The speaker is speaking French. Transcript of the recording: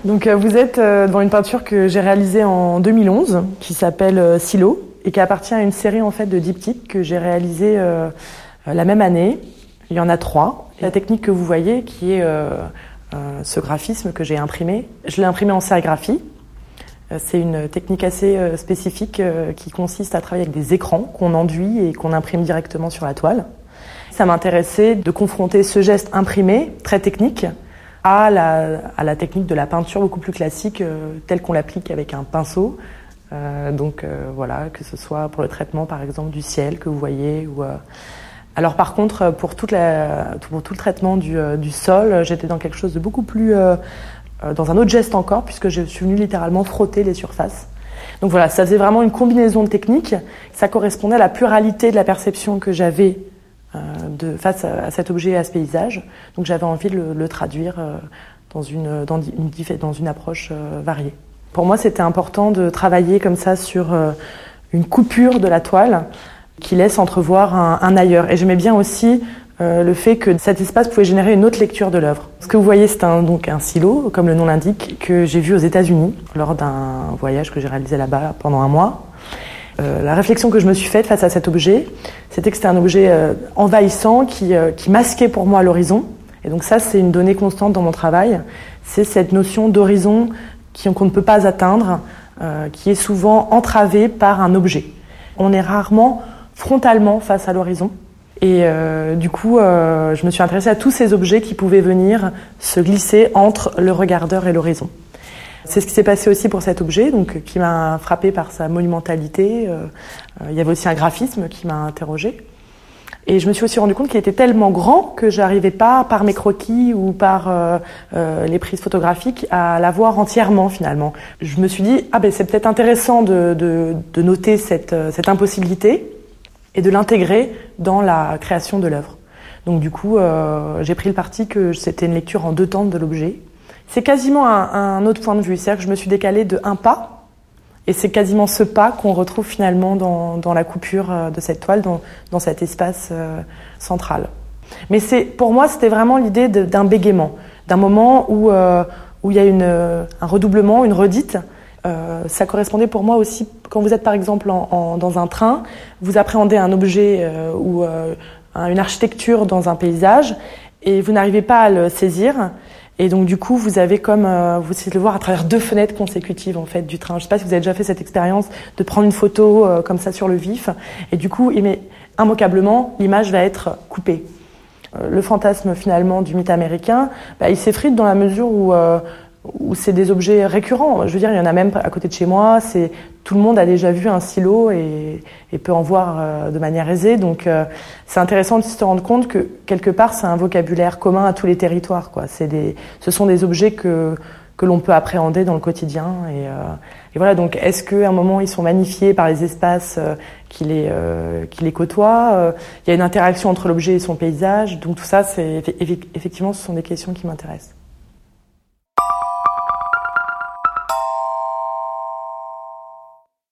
Donc vous êtes devant une peinture que j'ai réalisée en 2011, qui s'appelle Silo, et qui appartient à une série en fait de diptyques que j'ai réalisée la même année. Il y en a 3. La technique que vous voyez, qui est ce graphisme que j'ai imprimé, je l'ai imprimé en sérigraphie. C'est une technique assez spécifique qui consiste à travailler avec des écrans qu'on enduit et qu'on imprime directement sur la toile. Ça m'intéressait de confronter ce geste imprimé, très technique, à la technique de la peinture beaucoup plus classique, telle qu'on l'applique avec un pinceau. Voilà, que ce soit pour le traitement par exemple du ciel que vous voyez. Alors par contre, pour tout le traitement du sol, j'étais dans quelque chose de beaucoup plus... dans un autre geste encore, puisque je suis venue littéralement frotter les surfaces. Donc voilà, ça faisait vraiment une combinaison de techniques. Ça correspondait à la pluralité de la perception que j'avais face à cet objet et à ce paysage. Donc j'avais envie de le traduire dans une approche variée. Pour moi, c'était important de travailler comme ça sur une coupure de la toile qui laisse entrevoir un ailleurs. Et j'aimais bien aussi le fait que cet espace pouvait générer une autre lecture de l'œuvre. Ce que vous voyez, c'est donc un silo, comme le nom l'indique, que j'ai vu aux États-Unis lors d'un voyage que j'ai réalisé là-bas pendant un mois. La réflexion que je me suis faite face à cet objet, c'était que c'était un objet envahissant qui masquait pour moi l'horizon. Et donc ça, c'est une donnée constante dans mon travail. C'est cette notion d'horizon qu'on ne peut pas atteindre, qui est souvent entravée par un objet. On est rarement frontalement face à l'horizon. Et du coup, je me suis intéressée à tous ces objets qui pouvaient venir se glisser entre le regardeur et l'horizon. C'est ce qui s'est passé aussi pour cet objet, donc qui m'a frappée par sa monumentalité. Il y avait aussi un graphisme qui m'a interrogée. Et je me suis aussi rendu compte qu'il était tellement grand que j'arrivais pas, par mes croquis ou par les prises photographiques, à la voir entièrement finalement. Je me suis dit, c'est peut-être intéressant de noter cette impossibilité et de l'intégrer dans la création de l'œuvre. Donc du coup, j'ai pris le parti que c'était une lecture en 2 temps de l'objet. C'est quasiment un autre point de vue, c'est-à-dire que je me suis décalée de 1 pas, et c'est quasiment ce pas qu'on retrouve finalement dans la coupure de cette toile, dans cet espace central. Mais pour moi, c'était vraiment l'idée d'un bégaiement, d'un moment où il y a un redoublement, une redite. Ça correspondait pour moi aussi, quand vous êtes par exemple dans un train, vous appréhendez un objet ou une architecture dans un paysage et vous n'arrivez pas à le saisir. Et donc du coup, vous avez vous essayez de le voir à travers 2 fenêtres consécutives en fait du train. Je sais pas si vous avez déjà fait cette expérience de prendre une photo comme ça sur le vif, et du coup, immanquablement, l'image va être coupée. Le fantasme finalement du mythe américain, il s'effrite dans la mesure où c'est des objets récurrents. Je veux dire, il y en a même à côté de chez moi. Tout le monde a déjà vu un silo et peut en voir de manière aisée. Donc, c'est intéressant de se rendre compte que quelque part, c'est un vocabulaire commun à tous les territoires, quoi. Ce sont des objets que l'on peut appréhender dans le quotidien. Et voilà. Donc, est-ce qu'à un moment ils sont magnifiés par les espaces qui les côtoient? Il y a une interaction entre l'objet et son paysage. Donc, tout ça, effectivement, ce sont des questions qui m'intéressent.